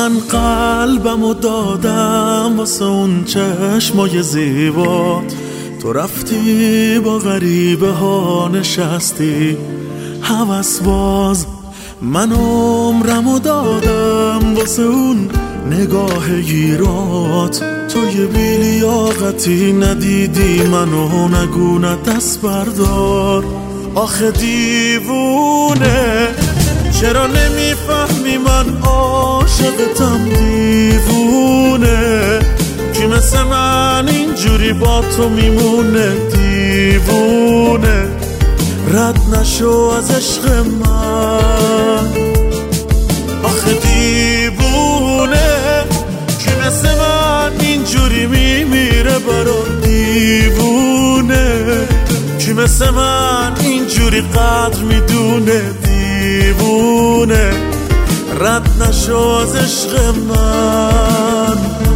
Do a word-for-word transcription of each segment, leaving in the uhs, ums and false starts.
من قلبمو دادم واسه اون چشمای زیبات، تو رفتی با غریبه ها نشستی هوس باز. من عمرمو دادم واسه اون نگاه گیرات، تو یه بیلیاقتی ندیدی منو نگو نه دست بردار. آخه دیوونه چرا نمیفهمی من عاشقتم، دیوونه کی مثل من اینجوری با تو میمونه، دیوونه رد نشو از عشق من. آخه دیوونه کی مثل من اینجوری میمیره برات، دیوونه کی مثل من اینجوری قدر میدونه، دیوونه رد نشو از عشق من.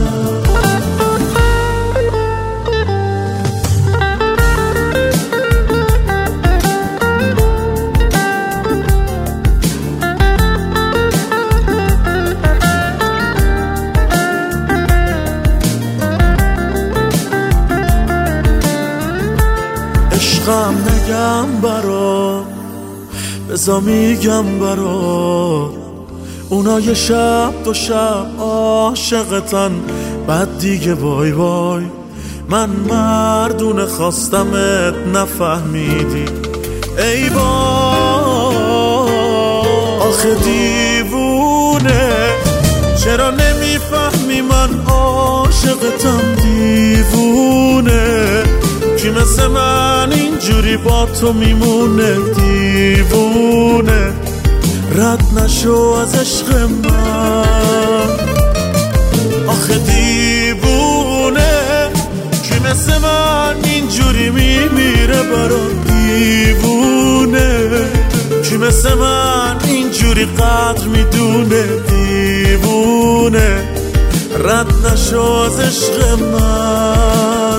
عشقم نگم برات بزا میگم برات، اونا یه شب دو شب عاشقتن بعد دیگه وای وای. من مردونه خواستمت نفهمیدی ای وای. آخه دیوونه چرا نمیفهمی من عاشقتم، دیوونه کی مثل من اینجوری با تو میمونه، دیوونه رد نشو از عشق من. آخه دیوونه کی مثل من اینجوری میمیره برات، دیوونه کی مثل من اینجوری قدر میدونه، دیوونه رد نشو از عشق من.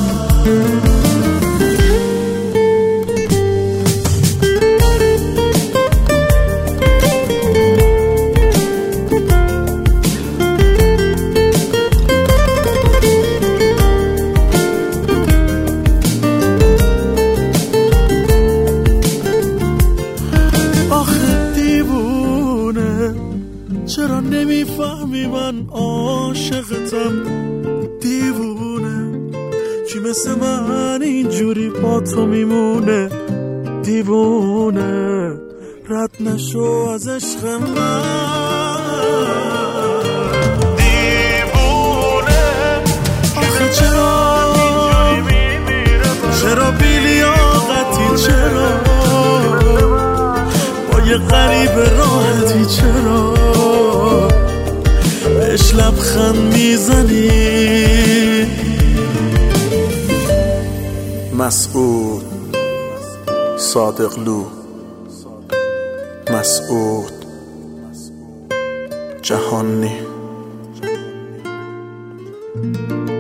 چرا نمیفهمی من عاشقتم، دیوونه کی مثل من اینجوری با تو میمونه، دیوونه رد نشو از عشق من. دیوونه آخه چرا چرا بیلیاقتی، چرا با یه غریب راحتی، چرا بهش لبخند میزنی. مسعود صادقلو، مسعود جهانی.